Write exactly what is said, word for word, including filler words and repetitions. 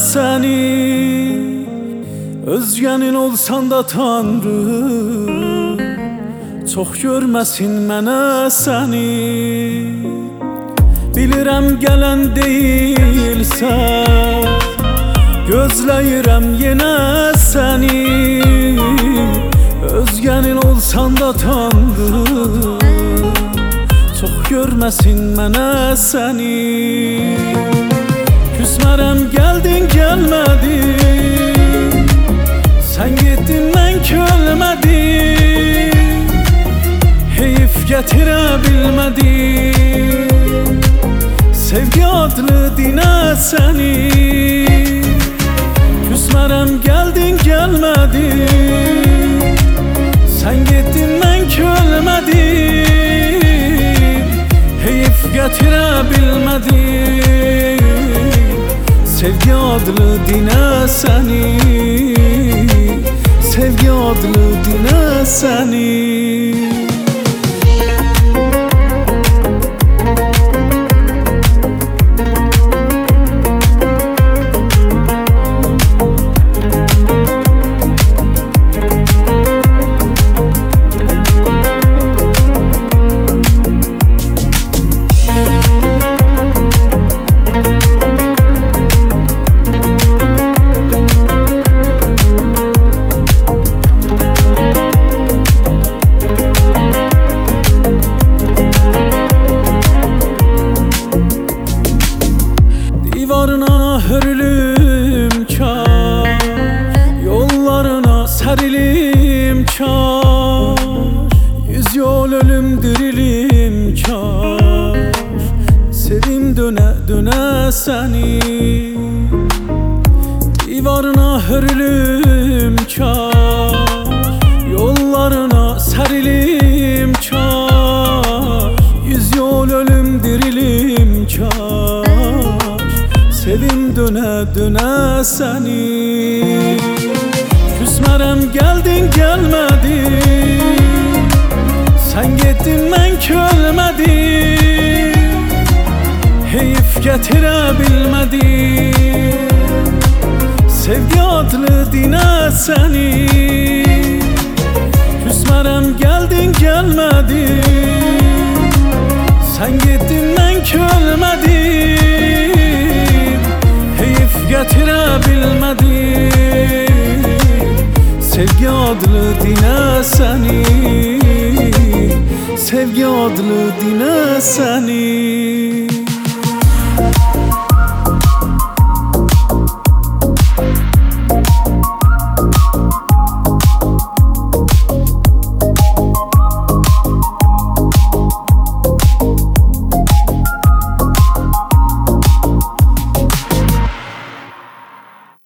səni. Özgənin olsan da Tanrı, çox görməsin mənə səni. Bilirəm gələn deyilsən, gözləyirəm yenə səni. Özgənin olsan da Tanrı, çox görməsin mənə səni. Küsmərəm gəldin gəlmədin, sən getdin mən kölmədim. Heyif gətirə bilmədim sevgi adlı dinə səni. Küsmərəm gəldin gəlmədin, sən getdin mən kölmədim. Heyif gətirə bilmədim sevgi adlı dinə səni. Sevgi adlı dinə səni. Divarına hörülüm kar, yollarına sərilim kar. Yüz yol ölüm dirilim kar, sevim dönə dönə səni. Divarına hörülüm kar, yollarına sərilim kar. Yüz yol ölüm dirilim kar, sevim dönə dönə səni. Küsmərəm gəldin gəlmədin, sən getdin mən kölmədim. Heyif gətirə bilmədim sevgi adlı dinə səni. Küsmərəm gəldin gəlmədin, sən getdin mən kölmədim. Heyif gətirə bilmədim sevgi adlı dinə səni. Sevgi adlı dinə səni.